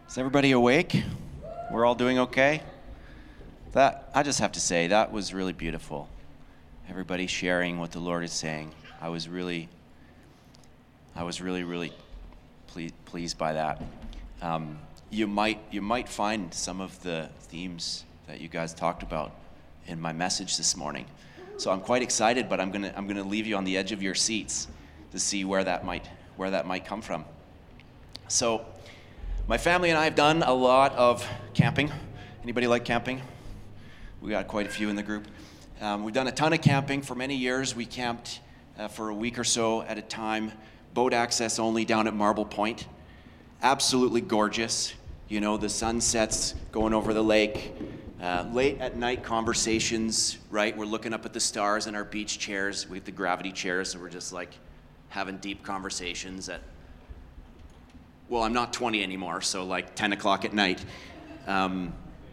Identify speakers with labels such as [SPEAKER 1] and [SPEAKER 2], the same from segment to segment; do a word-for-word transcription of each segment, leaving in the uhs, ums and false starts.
[SPEAKER 1] Is everybody awake? We're all doing okay? That, I just have to say, that was really beautiful. Everybody sharing what the Lord is saying. I was really, I was really, really ple- pleased by that. Um, you might, you might find some of the themes that you guys talked about in my message this morning. So I'm quite excited, but I'm gonna, I'm gonna leave you on the edge of your seats to see where that might, where that might come from. So, my family and I have done a lot of camping. Anybody like camping? We got quite a few in the group. Um, we've done a ton of camping for many years. We camped uh, for a week or so at a time, boat access only down at Marble Point. Absolutely gorgeous. You know, the sunsets going over the lake. Uh, late at night conversations, right? We're looking up at the stars in our beach chairs. We have the gravity chairs, so we're just like having deep conversations at Well, I'm not twenty anymore, so like ten o'clock at night. Um,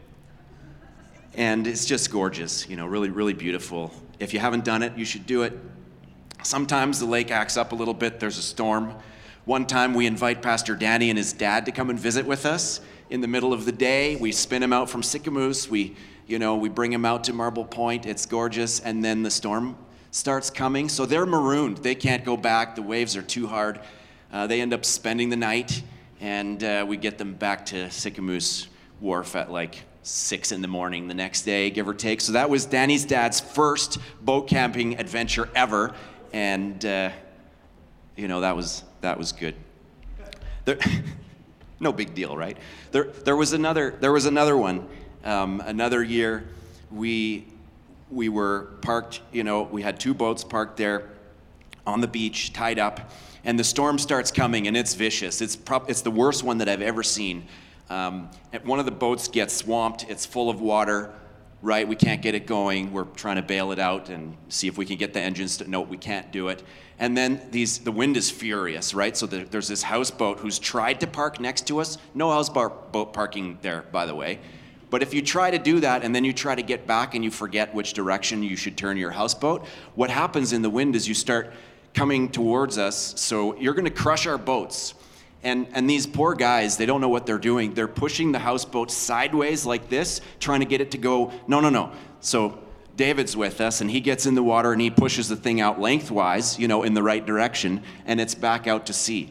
[SPEAKER 1] and it's just gorgeous, you know, really, really beautiful. If you haven't done it, you should do it. Sometimes the lake acts up a little bit. There's a storm. One time we invite Pastor Danny and his dad to come and visit with us in the middle of the day. We spin him out from Sicamous. We, you know, we bring him out to Marble Point. It's gorgeous. And then the storm starts coming. So they're marooned. They can't go back. The waves are too hard. Uh, they end up spending the night, and uh, we get them back to Sicamous Wharf at like six in the morning the next day, give or take. So that was Danny's dad's first boat camping adventure ever, and uh, you know that was that was good. There, no big deal, right? There there was another there was another one. Um, another year, we we were parked. You know, we had two boats parked there on the beach, tied up. And the storm starts coming, and it's vicious. It's prob- it's the worst one that I've ever seen. Um, one of the boats gets swamped. It's full of water, right? We can't get it going. We're trying to bail it out and see if we can get the engines to, no, we can't do it. And then these the wind is furious, right? So the, there's this houseboat who's tried to park next to us. No houseboat parking there, by the way. But if you try to do that and then you try to get back and you forget which direction you should turn your houseboat, what happens in the wind is you start coming towards us, so you're going to crush our boats. And and these poor guys, they don't know what they're doing. They're pushing the houseboat sideways like this, trying to get it to go, no, no, no. So David's with us, and he gets in the water, and he pushes the thing out lengthwise, you know, in the right direction, and it's back out to sea.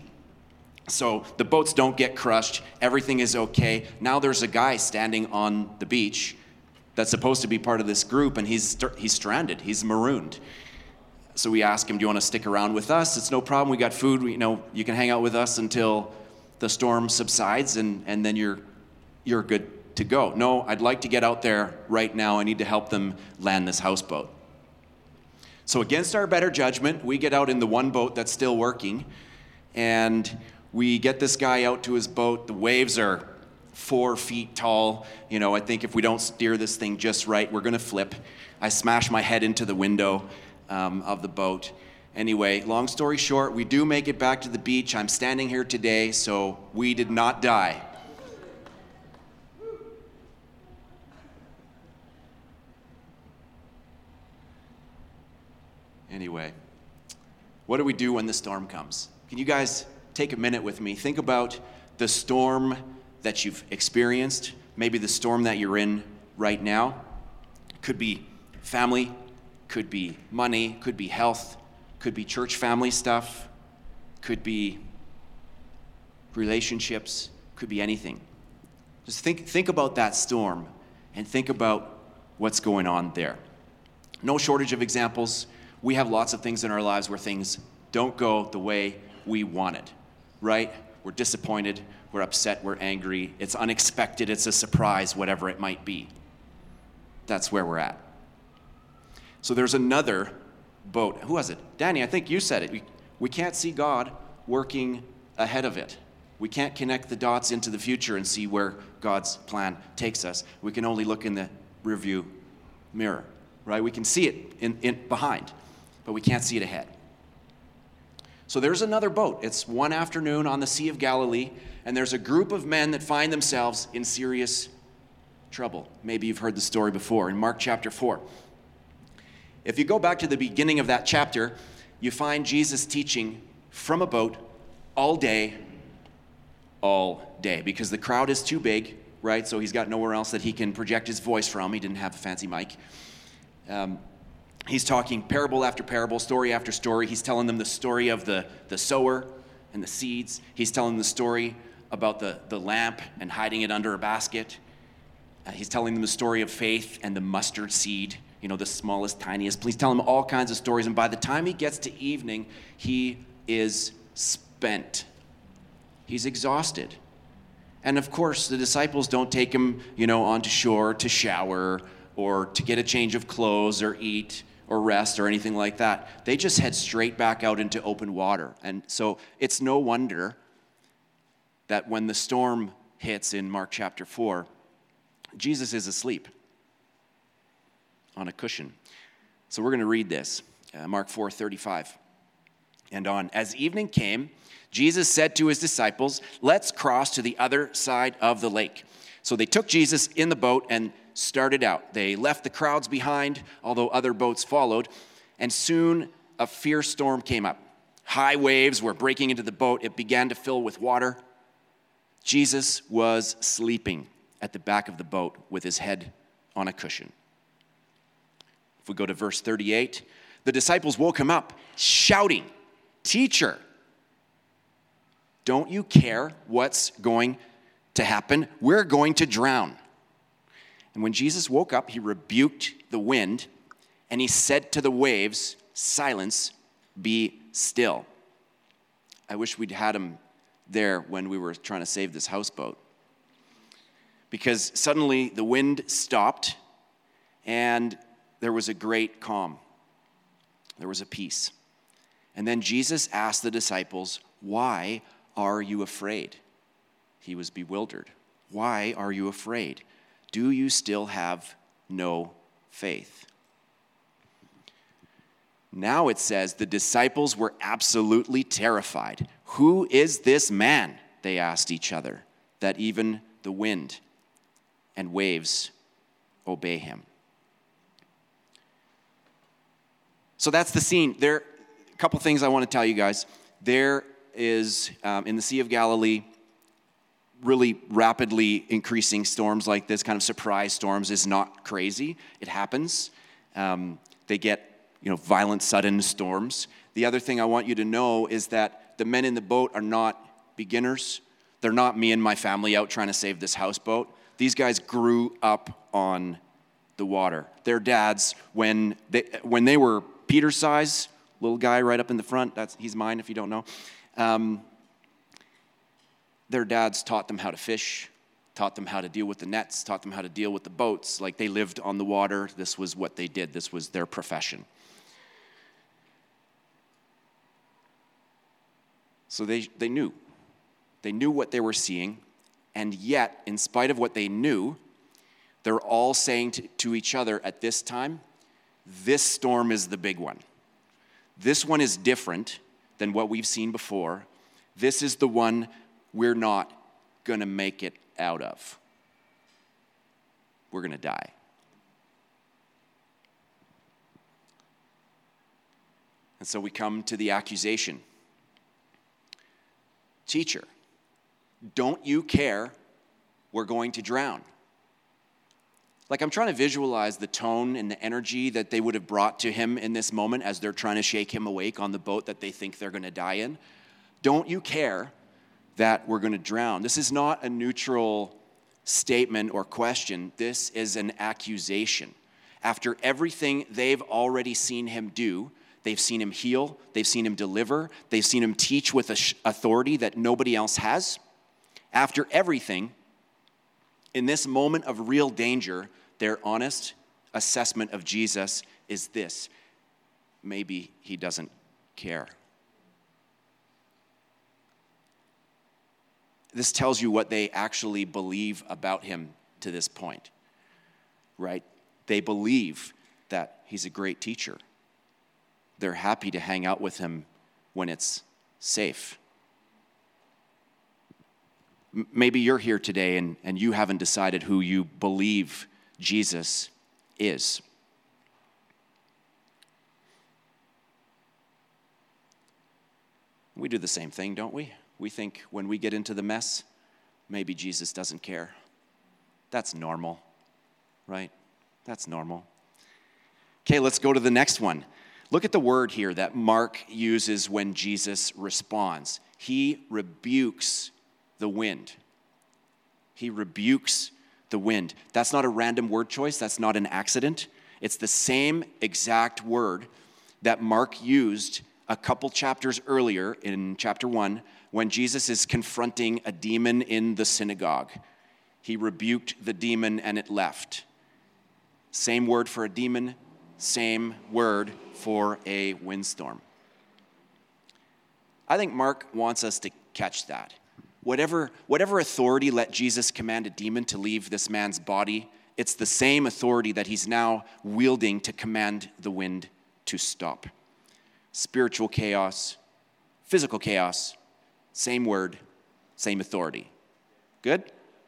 [SPEAKER 1] So the boats don't get crushed. Everything is okay. Now there's a guy standing on the beach that's supposed to be part of this group, and he's he's stranded. He's marooned. So we ask him, do you want to stick around with us? It's no problem. We got food. We, you know, you can hang out with us until the storm subsides, and, and then you're you're good to go. No, I'd like to get out there right now. I need to help them land this houseboat. So against our better judgment, we get out in the one boat that's still working, and we get this guy out to his boat. The waves are four feet tall. You know, I think if we don't steer this thing just right, we're going to flip. I smash my head into the window Um, of the boat. Anyway, long story short, we do make it back to the beach. I'm standing here today, so we did not die. Anyway, what do we do when the storm comes? Can you guys take a minute with me? Think about the storm that you've experienced, maybe the storm that you're in right now. Could be family, could be money, could be health, could be church family stuff, could be relationships, could be anything. Just think think about that storm and think about what's going on there. No shortage of examples. We have lots of things in our lives where things don't go the way we want it, right? We're disappointed, we're upset, we're angry, it's unexpected, it's a surprise, whatever it might be. That's where we're at. So there's another boat. Who was it? Danny, I think you said it. We, we can't see God working ahead of it. We can't connect the dots into the future and see where God's plan takes us. We can only look in the rearview mirror, right? We can see it in, in behind, but we can't see it ahead. So there's another boat. It's one afternoon on the Sea of Galilee, and there's a group of men that find themselves in serious trouble. Maybe you've heard the story before in Mark chapter four. If you go back to the beginning of that chapter, you find Jesus teaching from a boat all day all day because the crowd is too big, right? So he's got nowhere else that he can project his voice from. He didn't have a fancy mic. Um, he's talking parable after parable, story after story. He's telling them the story of the, the sower and the seeds. He's telling the story about the, the lamp and hiding it under a basket. Uh, he's telling them the story of faith and the mustard seed, you know, the smallest, tiniest. He's telling them all kinds of stories. And by the time he gets to evening, he is spent. He's exhausted. And of course, the disciples don't take him, you know, onto shore to shower or to get a change of clothes or eat or rest or anything like that. They just head straight back out into open water. And so it's no wonder that when the storm hits in Mark chapter four, Jesus is asleep on a cushion. So we're going to read this, uh, Mark four thirty-five and on. As evening came, Jesus said to his disciples, "Let's cross to the other side of the lake." So they took Jesus in the boat and started out. They left the crowds behind, although other boats followed, and soon a fierce storm came up. High waves were breaking into the boat. It began to fill with water. Jesus was sleeping at the back of the boat with his head on a cushion. If we go to verse thirty-eight, the disciples woke him up, shouting, "Teacher, don't you care what's going to happen? We're going to drown." And when Jesus woke up, he rebuked the wind, and he said to the waves, "Silence, be still." I wish we'd had him there when we were trying to save this houseboat. Because suddenly the wind stopped, and there was a great calm. There was a peace. And then Jesus asked the disciples, "Why are you afraid?" He was bewildered. "Why are you afraid? Do you still have no faith?" Now it says the disciples were absolutely terrified. "Who is this man?" they asked each other, "that even the wind and waves obey him." So that's the scene. There are a couple things I want to tell you guys. There is, um, in the Sea of Galilee, really rapidly increasing storms like this, kind of surprise storms, is not crazy. It happens. Um, they get, you know, violent, sudden storms. The other thing I want you to know is that the men in the boat are not beginners. They're not me and my family out trying to save this houseboat. These guys grew up on the water. Their dads, when they when they were Peter's size, little guy right up in the front, that's he's mine if you don't know. Um, Their dads taught them how to fish, taught them how to deal with the nets, taught them how to deal with the boats. Like, they lived on the water. This was what they did. This was their profession. So they, they knew. They knew what they were seeing. And yet, in spite of what they knew, they're all saying to, to each other at this time, this storm is the big one. This one is different than what we've seen before. This is the one we're not going to make it out of. We're going to die. And so we come to the accusation. "Teacher, don't you care we're going to drown?" Like, I'm trying to visualize the tone and the energy that they would have brought to him in this moment as they're trying to shake him awake on the boat that they think they're going to die in. Don't you care that we're going to drown? This is not a neutral statement or question. This is an accusation. After everything they've already seen him do, they've seen him heal, they've seen him deliver, they've seen him teach with authority that nobody else has. After everything, in this moment of real danger, their honest assessment of Jesus is this: maybe he doesn't care. This tells you what they actually believe about him to this point, right? They believe that he's a great teacher. They're happy to hang out with him when it's safe. M- maybe you're here today and, and you haven't decided who you believe Jesus is. We do the same thing, don't we? We think when we get into the mess, maybe Jesus doesn't care. That's normal, right? That's normal. Okay, let's go to the next one. Look at the word here that Mark uses when Jesus responds. He rebukes the wind. He rebukes the wind. That's not a random word choice. That's not an accident. It's the same exact word that Mark used a couple chapters earlier in chapter one when Jesus is confronting a demon in the synagogue. He rebuked the demon and it left. Same word for a demon, same word for a windstorm. I think Mark wants us to catch that. Whatever, whatever authority let Jesus command a demon to leave this man's body, it's the same authority that he's now wielding to command the wind to stop. Spiritual chaos, physical chaos, same word, same authority. Good?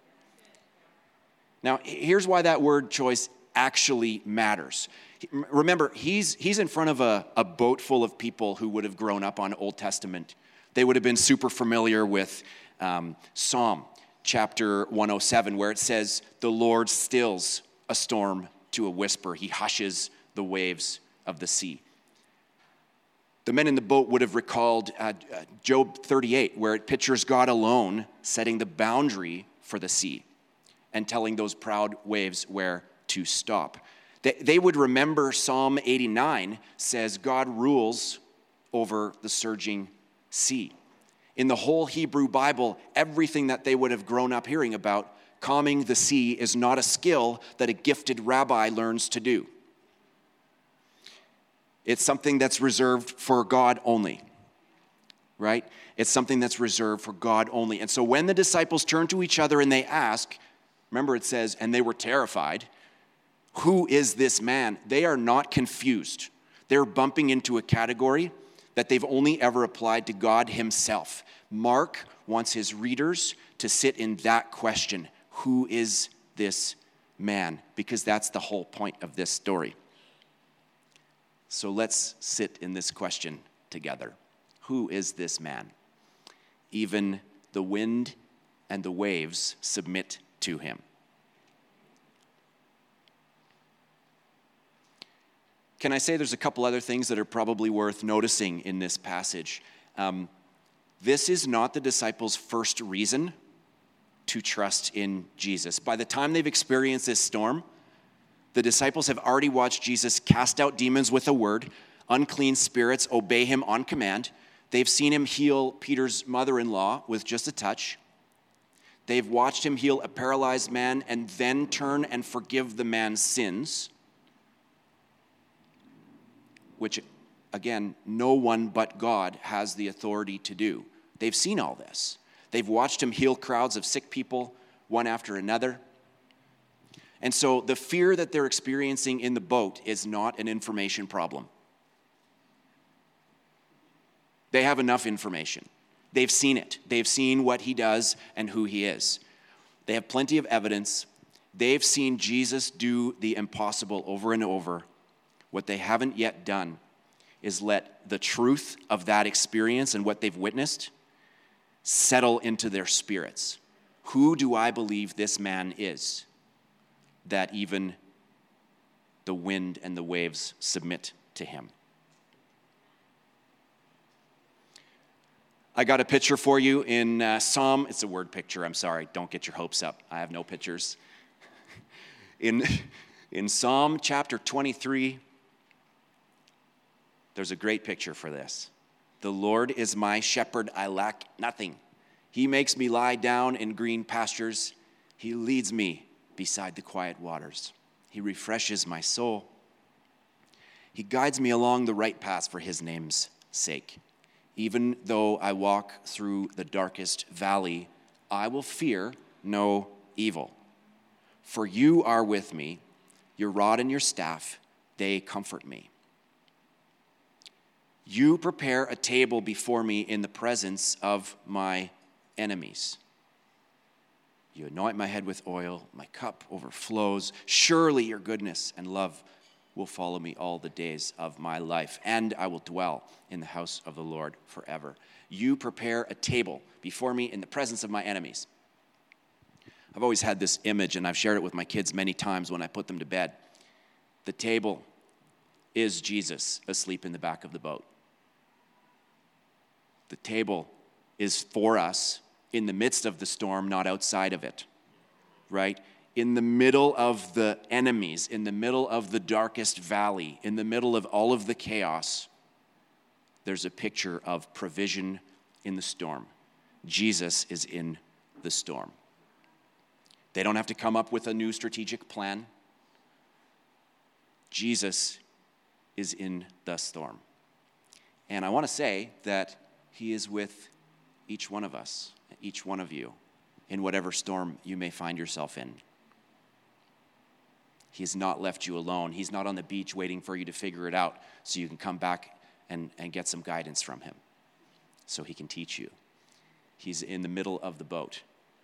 [SPEAKER 1] Now, here's why that word choice actually matters. Remember, he's, he's in front of a, a boat full of people who would have grown up on Old Testament. They would have been super familiar with um, Psalm chapter one oh seven, where it says, the Lord stills a storm to a whisper. He hushes the waves of the sea. The men in the boat would have recalled uh, uh, Job thirty-eight, where it pictures God alone setting the boundary for the sea and telling those proud waves where to stop. They, they would remember Psalm eighty-nine says God rules over the surging sea. In the whole Hebrew Bible, everything that they would have grown up hearing about, calming the sea is not a skill that a gifted rabbi learns to do. It's something that's reserved for God only, right? It's something that's reserved for God only. And so when the disciples turn to each other and they ask, remember it says, and they were terrified, who is this man? They are not confused. They're bumping into a category that they've only ever applied to God himself. Mark wants his readers to sit in that question. Who is this man? Because that's the whole point of this story. So let's sit in this question together. Who is this man? Even the wind and the waves submit to him. Can I say there's a couple other things that are probably worth noticing in this passage? Um, this is not the disciples' first reason to trust in Jesus. By the time they've experienced this storm, the disciples have already watched Jesus cast out demons with a word, unclean spirits obey him on command. They've seen him heal Peter's mother-in-law with just a touch. They've watched him heal a paralyzed man and then turn and forgive the man's sins, which, again, no one but God has the authority to do. They've seen all this. They've watched him heal crowds of sick people, one after another. And so the fear that they're experiencing in the boat is not an information problem. They have enough information. They've seen it. They've seen what he does and who he is. They have plenty of evidence. They've seen Jesus do the impossible over and over. What they haven't yet done is let the truth of that experience and what they've witnessed settle into their spirits. Who do I believe this man is, that even the wind and the waves submit to him? I got a picture for you in uh, Psalm. It's a word picture. I'm sorry. Don't get your hopes up. I have no pictures. in, in Psalm chapter twenty-three, there's a great picture for this. The Lord is my shepherd, I lack nothing. He makes me lie down in green pastures. He leads me beside the quiet waters. He refreshes my soul. He guides me along the right paths for his name's sake. Even though I walk through the darkest valley, I will fear no evil. For you are with me, your rod and your staff, they comfort me. You prepare a table before me in the presence of my enemies. You anoint my head with oil, my cup overflows. Surely your goodness and love will follow me all the days of my life, and I will dwell in the house of the Lord forever. You prepare a table before me in the presence of my enemies. I've always had this image, and I've shared it with my kids many times when I put them to bed. The table is Jesus asleep in the back of the boat. The table is for us in the midst of the storm, not outside of it, right? In the middle of the enemies, in the middle of the darkest valley, in the middle of all of the chaos, there's a picture of provision in the storm. Jesus is in the storm. They don't have to come up with a new strategic plan. Jesus is in the storm. And I want to say that he is with each one of us, each one of you, in whatever storm you may find yourself in. He has not left you alone. He's not on the beach waiting for you to figure it out so you can come back and, and get some guidance from him, so he can teach you. He's in the middle of the boat.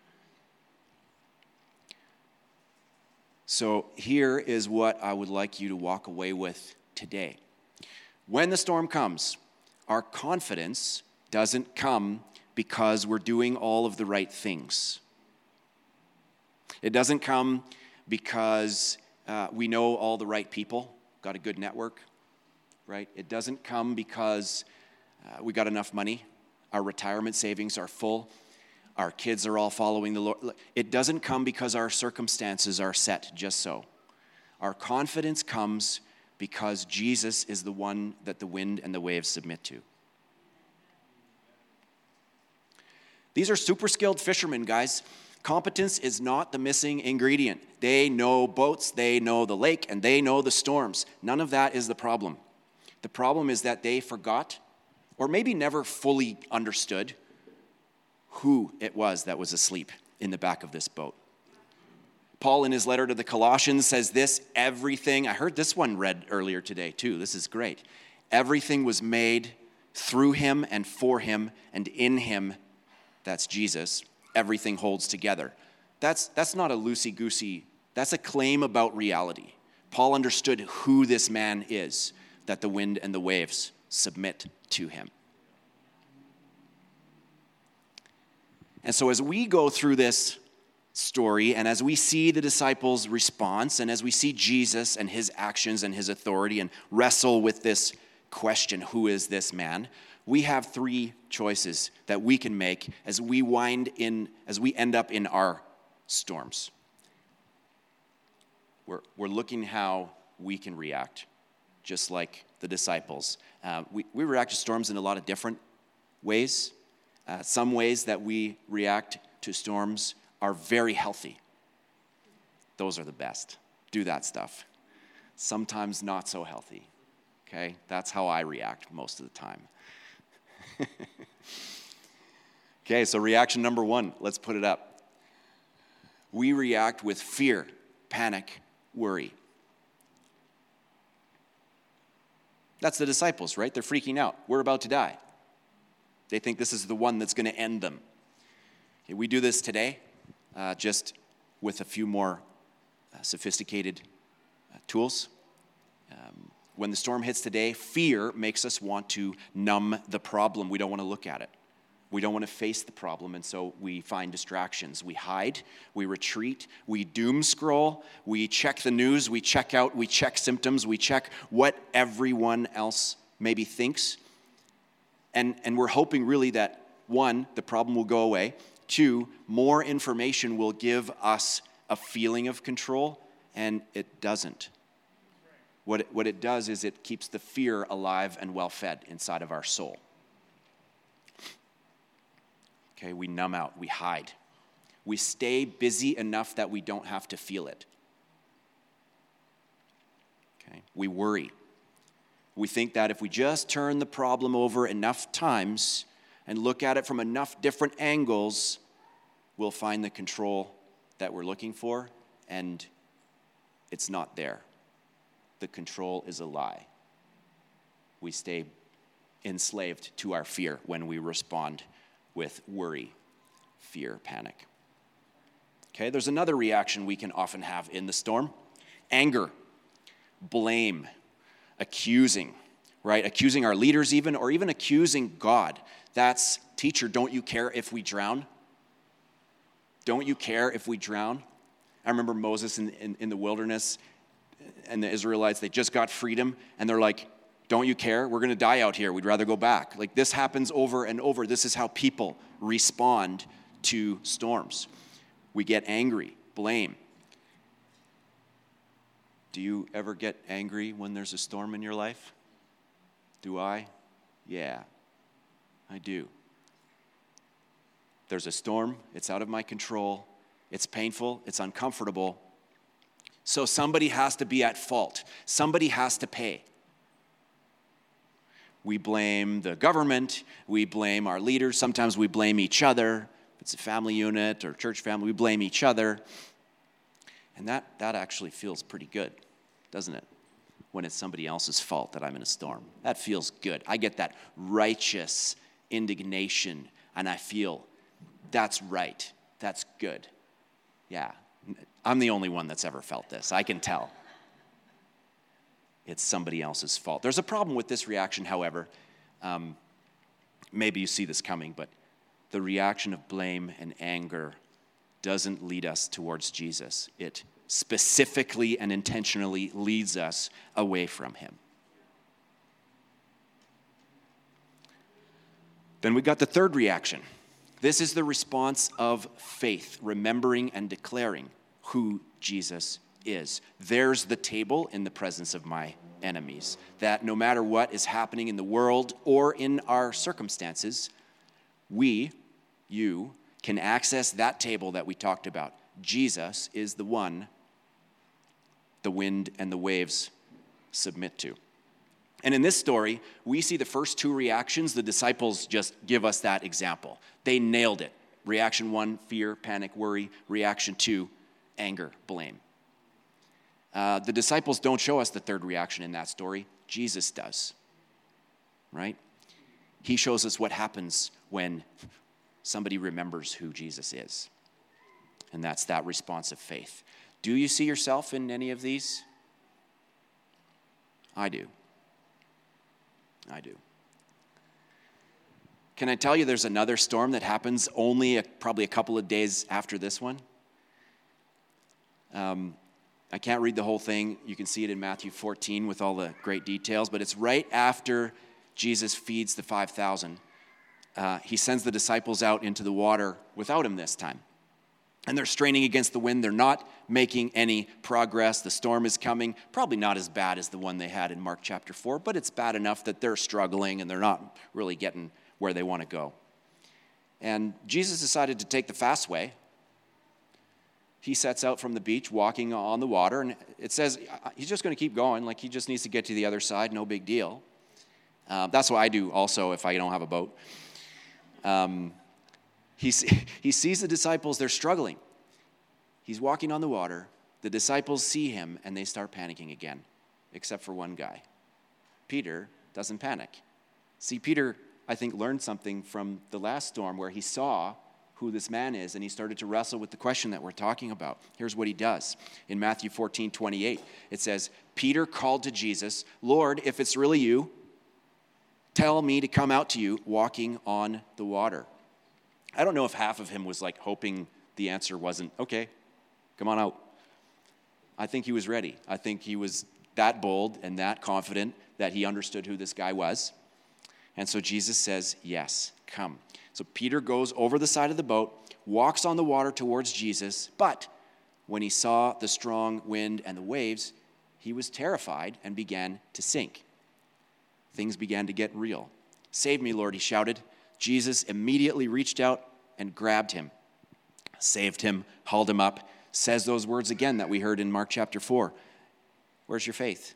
[SPEAKER 1] So here is what I would like you to walk away with today. When the storm comes, our confidence doesn't come because we're doing all of the right things. It doesn't come because uh, we know all the right people, got a good network, right? It doesn't come because uh, we got enough money, our retirement savings are full, our kids are all following the Lord. It doesn't come because our circumstances are set just so. Our confidence comes because Jesus is the one that the wind and the waves submit to. These are super skilled fishermen, guys. Competence is not the missing ingredient. They know boats, they know the lake, and they know the storms. None of that is the problem. The problem is that they forgot, or maybe never fully understood, who it was that was asleep in the back of this boat. Paul, in his letter to the Colossians, says this: everything, I heard this one read earlier today too, this is great. Everything was made through him and for him, and in him, that's Jesus, everything holds together. That's, that's not a loosey-goosey, that's a claim about reality. Paul understood who this man is, that the wind and the waves submit to him. And so as we go through this story, and as we see the disciples' response, and as we see Jesus and his actions and his authority, and wrestle with this question, who is this man? We have three choices that we can make as we wind in, as we end up in our storms. We're, we're looking how we can react, just like the disciples. Uh, we, we react to storms in a lot of different ways. Uh, some ways that we react to storms are very healthy. Those are the best. Do that stuff. Sometimes not so healthy. Okay? That's how I react most of the time. Okay, so reaction number one, let's put it up. We react with fear, panic, worry. That's the disciples, right? They're freaking out. We're about to die. They think this is the one that's going to end them. Okay, we do this today, uh, just with a few more uh, sophisticated uh, tools. Um, when the storm hits today, fear makes us want to numb the problem. We don't want to look at it. We don't want to face the problem, and so we find distractions. We hide, we retreat, we doom scroll, we check the news, we check out, we check symptoms, we check what everyone else maybe thinks. And, and we're hoping really that, one, the problem will go away. Two, more information will give us a feeling of control, and it doesn't. What it, what it does is it keeps the fear alive and well-fed inside of our soul. Okay, we numb out, we hide. We stay busy enough that we don't have to feel it. Okay, we worry. We think that if we just turn the problem over enough times and look at it from enough different angles, we'll find the control that we're looking for, and it's not there. The control is a lie. We stay enslaved to our fear when we respond with worry, fear, panic. Okay, there's another reaction we can often have in the storm: anger, blame, accusing, right? Accusing our leaders even, or even accusing God. That's, teacher, don't you care if we drown? Don't you care if we drown? I remember Moses in, in, in the wilderness and the Israelites, they just got freedom, and they're like, don't you care? We're going to die out here. We'd rather go back. Like, this happens over and over. This is how people respond to storms. We get angry, blame. Do you ever get angry when there's a storm in your life? Do I? Yeah, I do. There's a storm. It's out of my control. It's painful. It's uncomfortable. So somebody has to be at fault. Somebody has to pay. We blame the government. We blame our leaders. Sometimes we blame each other. If it's a family unit or church family, we blame each other. And that, that actually feels pretty good, doesn't it? When it's somebody else's fault that I'm in a storm. That feels good. I get that righteous indignation, and I feel that's right. That's good. Yeah, I'm the only one that's ever felt this. I can tell. It's somebody else's fault. There's a problem with this reaction, however. Um, maybe you see this coming, but the reaction of blame and anger doesn't lead us towards Jesus. It specifically and intentionally leads us away from him. Then we got the third reaction. This is the response of faith, remembering and declaring who Jesus is. There's the table in the presence of my enemies, that no matter what is happening in the world or in our circumstances, we, you, can access that table that we talked about. Jesus is the one the wind and the waves submit to. And in this story, we see the first two reactions. The disciples just give us that example. They nailed it. Reaction one, fear, panic, worry. Reaction two, anger, blame. Uh, the disciples don't show us the third reaction in that story. Jesus does, right? He shows us what happens when somebody remembers who Jesus is. And that's that response of faith. Do you see yourself in any of these? I do. I do. Can I tell you there's another storm that happens only a, probably a couple of days after this one? Um, I can't read the whole thing. You can see it in Matthew fourteen with all the great details, but it's right after Jesus feeds the five thousand. Uh, he sends the disciples out into the water without him this time. And they're straining against the wind. They're not making any progress. The storm is coming. Probably not as bad as the one they had in Mark chapter four, but it's bad enough that they're struggling and they're not really getting where they want to go. And Jesus decided to take the fast way. He sets out from the beach, walking on the water, and it says he's just going to keep going, like he just needs to get to the other side, no big deal. Uh, that's what I do also if I don't have a boat. Um, he, he sees the disciples, they're struggling. He's walking on the water. The disciples see him, and they start panicking again, except for one guy. Peter doesn't panic. See, Peter, I think, learned something from the last storm where he saw who this man is, and he started to wrestle with the question that we're talking about. Here's what he does. In Matthew fourteen twenty-eight, it says, Peter called to Jesus, Lord, if it's really you, tell me to come out to you walking on the water. I don't know if half of him was like hoping the answer wasn't, okay, come on out. I think he was ready. I think he was that bold and that confident that he understood who this guy was. And so Jesus says, yes, come. So Peter goes over the side of the boat, walks on the water towards Jesus, but when he saw the strong wind and the waves, he was terrified and began to sink. Things began to get real. Save me, Lord, he shouted. Jesus immediately reached out and grabbed him, saved him, hauled him up, says those words again that we heard in Mark chapter four. Where's your faith?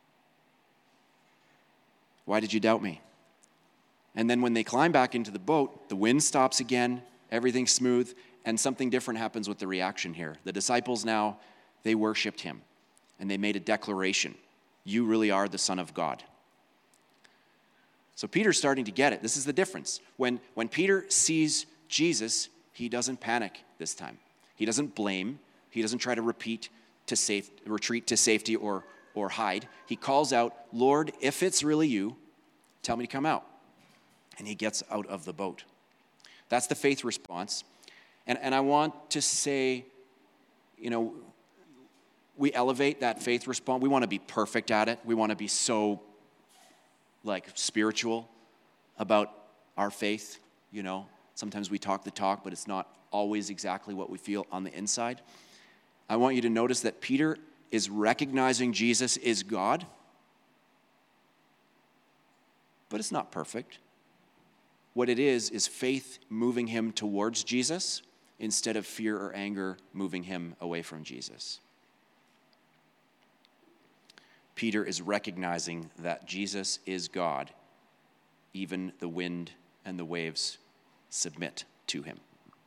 [SPEAKER 1] Why did you doubt me? And then when they climb back into the boat, the wind stops again, everything's smooth, and something different happens with the reaction here. The disciples now, they worshiped him, and they made a declaration. You really are the Son of God. So Peter's starting to get it. This is the difference. When, when Peter sees Jesus, he doesn't panic this time. He doesn't blame. He doesn't try to repeat to safe, retreat to safety or, or hide. He calls out, Lord, if it's really you, tell me to come out. And he gets out of the boat. That's the faith response. And, and I want to say, you know, we elevate that faith response. We want to be perfect at it. We want to be so, like, spiritual about our faith, you know. Sometimes we talk the talk, but it's not always exactly what we feel on the inside. I want you to notice that Peter is recognizing Jesus is God, but it's not perfect. What it is, is faith moving him towards Jesus instead of fear or anger moving him away from Jesus. Peter is recognizing that Jesus is God. Even the wind and the waves submit to him.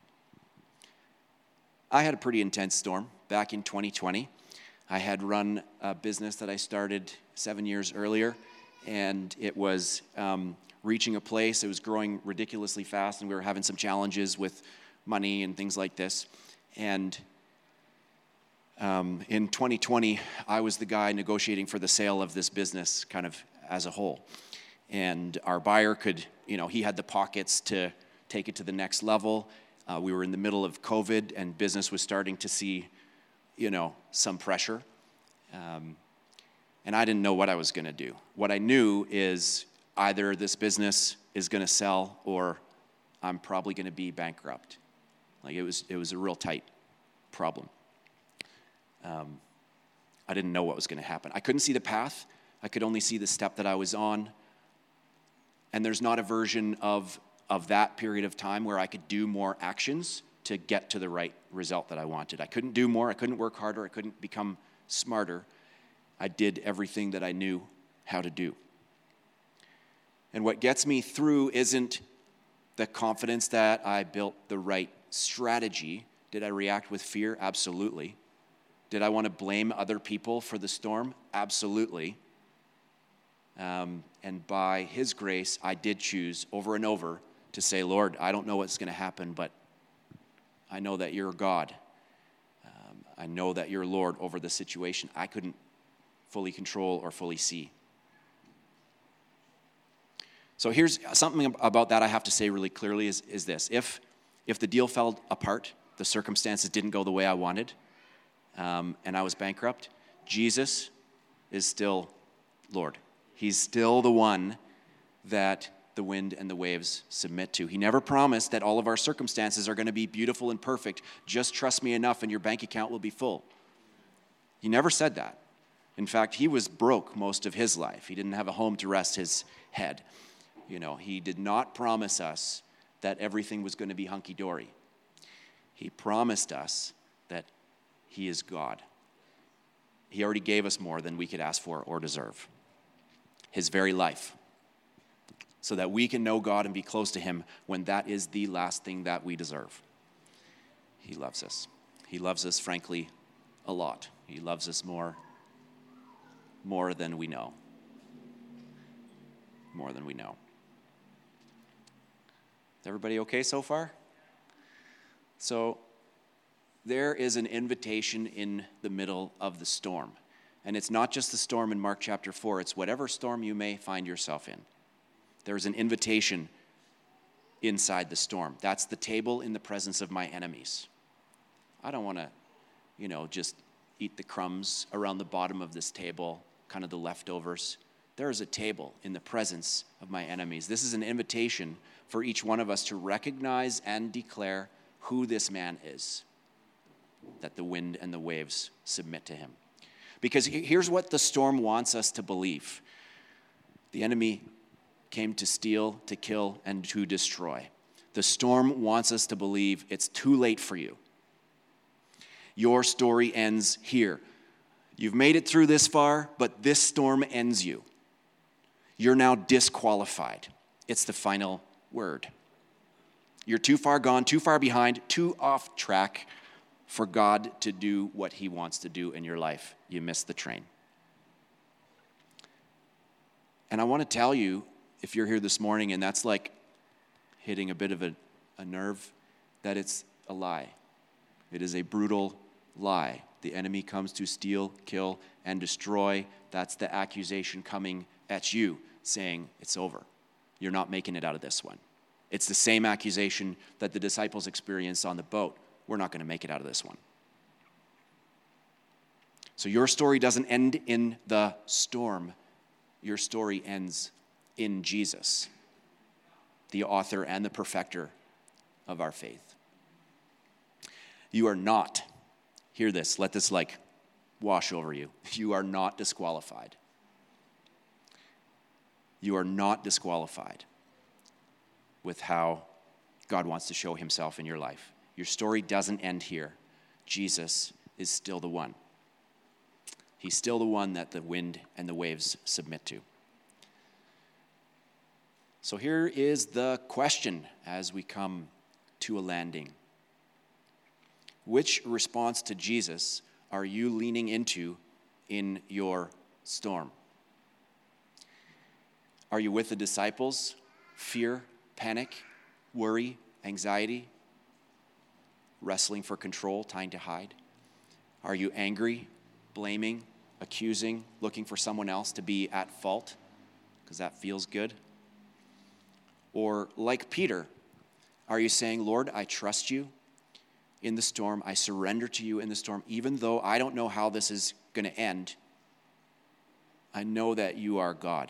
[SPEAKER 1] I had a pretty intense storm back in twenty twenty. I had run a business that I started seven years earlier, and it was um, reaching a place. It was growing ridiculously fast, and we were having some challenges with money and things like this. And um, in twenty twenty, I was the guy negotiating for the sale of this business kind of as a whole. And our buyer could, you know, he had the pockets to take it to the next level. Uh, we were in the middle of COVID, and business was starting to see, you know, some pressure. Um, and I didn't know what I was going to do. What I knew is either this business is going to sell or I'm probably going to be bankrupt. Like, it was, it was a real tight problem. Um, I didn't know what was going to happen. I couldn't see the path. I could only see the step that I was on. And there's not a version of, of that period of time where I could do more actions to get to the right result that I wanted. I couldn't do more. I couldn't work harder. I couldn't become smarter. I did everything that I knew how to do. And what gets me through isn't the confidence that I built the right strategy. Did I react with fear? Absolutely. Did I want to blame other people for the storm? Absolutely. Um, and by his grace, I did choose over and over to say, Lord, I don't know what's going to happen, but I know that you're God. Um, I know that you're Lord over the situation I couldn't fully control or fully see. So here's something about that I have to say really clearly is, is this. If, if the deal fell apart, the circumstances didn't go the way I wanted, um, and I was bankrupt, Jesus is still Lord. He's still the one that the wind and the waves submit to. He never promised that all of our circumstances are going to be beautiful and perfect. Just trust me enough and your bank account will be full. He never said that. In fact, he was broke most of his life. He didn't have a home to rest his head. You know, he did not promise us that everything was going to be hunky-dory. He promised us that he is God. He already gave us more than we could ask for or deserve. His very life, so that we can know God and be close to him when that is the last thing that we deserve. He loves us. He loves us, frankly, a lot. He loves us more, more than we know. More than we know. Is everybody okay so far? So there is an invitation in the middle of the storm. And it's not just the storm in Mark chapter four, it's whatever storm you may find yourself in. There's an invitation inside the storm. That's the table in the presence of my enemies. I don't want to, you know, just eat the crumbs around the bottom of this table, kind of the leftovers. There is a table in the presence of my enemies. This is an invitation for each one of us to recognize and declare who this man is, that the wind and the waves submit to him. Because here's what the storm wants us to believe. The enemy came to steal, to kill, and to destroy. The storm wants us to believe it's too late for you. Your story ends here. You've made it through this far, but this storm ends you. You're now disqualified. It's the final word. You're too far gone, too far behind, too off track for God to do what he wants to do in your life. You missed the train. And I want to tell you, if you're here this morning and that's like hitting a bit of a, a nerve, that it's a lie. It is a brutal lie. The enemy comes to steal, kill, and destroy. That's the accusation coming at you, saying it's over. You're not making it out of this one. It's the same accusation that the disciples experienced on the boat. We're not going to make it out of this one. So your story doesn't end in the storm. Your story ends in Jesus, the author and the perfecter of our faith. You are not, hear this, let this like wash over you. You are not disqualified. You are not disqualified with how God wants to show himself in your life. Your story doesn't end here. Jesus is still the one. He's still the one that the wind and the waves submit to. So here is the question as we come to a landing. Which response to Jesus are you leaning into in your storm? Are you with the disciples? Fear, panic, worry, anxiety, wrestling for control, trying to hide? Are you angry, blaming, accusing, looking for someone else to be at fault because that feels good? Or like Peter, are you saying, Lord, I trust you in the storm. I surrender to you in the storm. Even though I don't know how this is going to end, I know that you are God.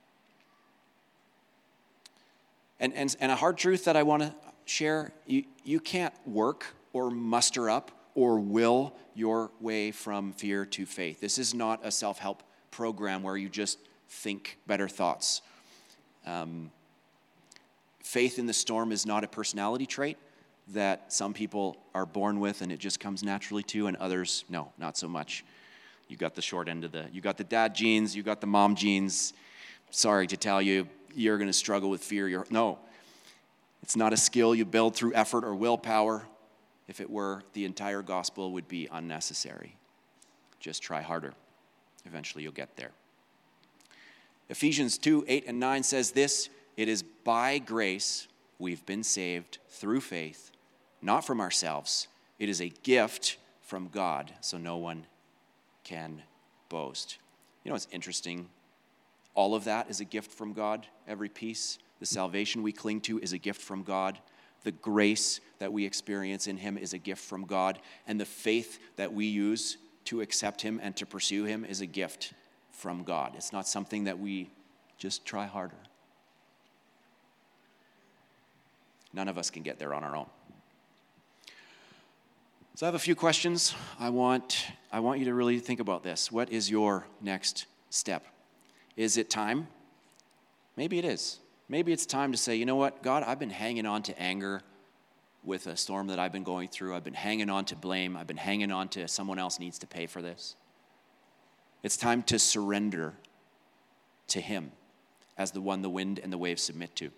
[SPEAKER 1] And, and, and a hard truth that I want to share, you, you can't work or muster up or will your way from fear to faith. This is not a self-help program where you just think better thoughts. Um, faith in the storm is not a personality trait that some people are born with and it just comes naturally to, and others, no, not so much. You got the short end of the, you got the dad genes, you got the mom genes. Sorry to tell you, you're going to struggle with fear. You're, no, it's not a skill you build through effort or willpower. If it were, the entire gospel would be unnecessary. Just try harder. Eventually you'll get there. Ephesians two, eight and nine says this, it is by grace we've been saved through faith, not from ourselves. It is a gift from God, so no one can boast. You know what's interesting? All of that is a gift from God, every piece. The salvation we cling to is a gift from God. The grace that we experience in him is a gift from God. And the faith that we use to accept him and to pursue him is a gift from God. It's not something that we just try harder. None of us can get there on our own. So I have a few questions. I want, I want you to really think about this. What is your next step? Is it time? Maybe it is. Maybe it's time to say, you know what, God, I've been hanging on to anger with a storm that I've been going through. I've been hanging on to blame. I've been hanging on to someone else needs to pay for this. It's time to surrender to him as the one the wind and the waves submit to.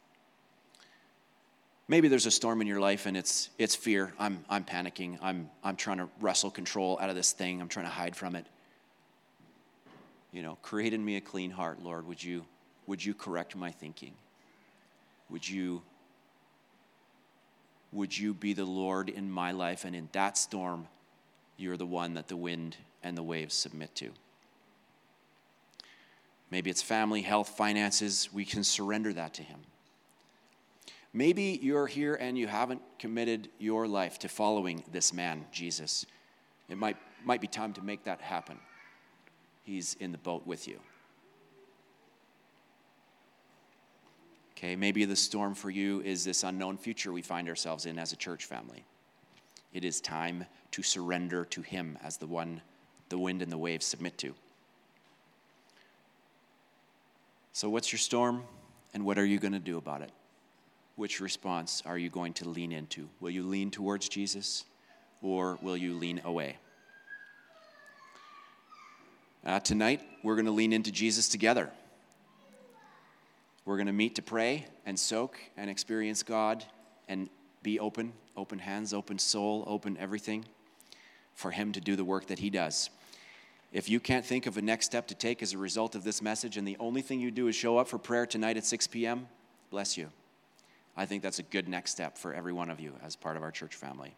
[SPEAKER 1] Maybe there's a storm in your life and it's it's fear. I'm I'm panicking. I'm I'm trying to wrestle control out of this thing. I'm trying to hide from it. You know, create in me a clean heart, Lord. Would you would you correct my thinking? Would you would you be the Lord in my life, and in that storm, you're the one that the wind and the waves submit to. Maybe it's family, health, finances. We can surrender that to him. Maybe you're here and you haven't committed your life to following this man, Jesus. It might, might be time to make that happen. He's in the boat with you. Okay, maybe the storm for you is this unknown future we find ourselves in as a church family. It is time to surrender to him as the one the wind and the waves submit to. So what's your storm, and what are you going to do about it? Which response are you going to lean into? Will you lean towards Jesus, or will you lean away? Uh, tonight, we're going to lean into Jesus together. We're going to meet to pray and soak and experience God and be open, open hands, open soul, open everything for him to do the work that he does. If you can't think of a next step to take as a result of this message, and the only thing you do is show up for prayer tonight at six p.m., bless you. I think that's a good next step for every one of you as part of our church family.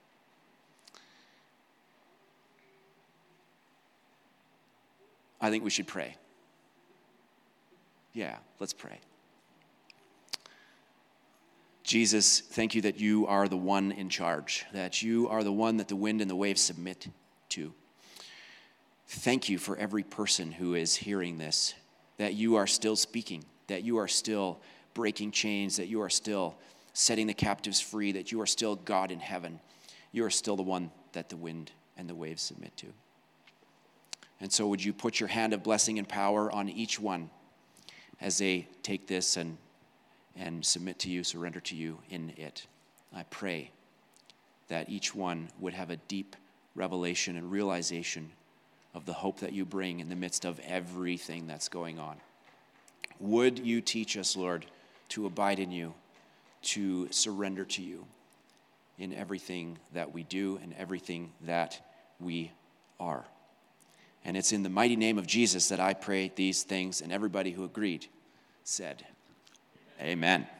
[SPEAKER 1] I think we should pray. Yeah, let's pray. Jesus, thank you that you are the one in charge, that you are the one that the wind and the waves submit to. Thank you for every person who is hearing this, that you are still speaking, that you are still breaking chains, that you are still setting the captives free, that you are still God in heaven. You are still the one that the wind and the waves submit to. And so would you put your hand of blessing and power on each one as they take this and, and submit to you, surrender to you in it. I pray that each one would have a deep revelation and realization of the hope that you bring in the midst of everything that's going on. Would you teach us, Lord, to abide in you, to surrender to you in everything that we do and everything that we are. And it's in the mighty name of Jesus that I pray these things, and everybody who agreed said, Amen.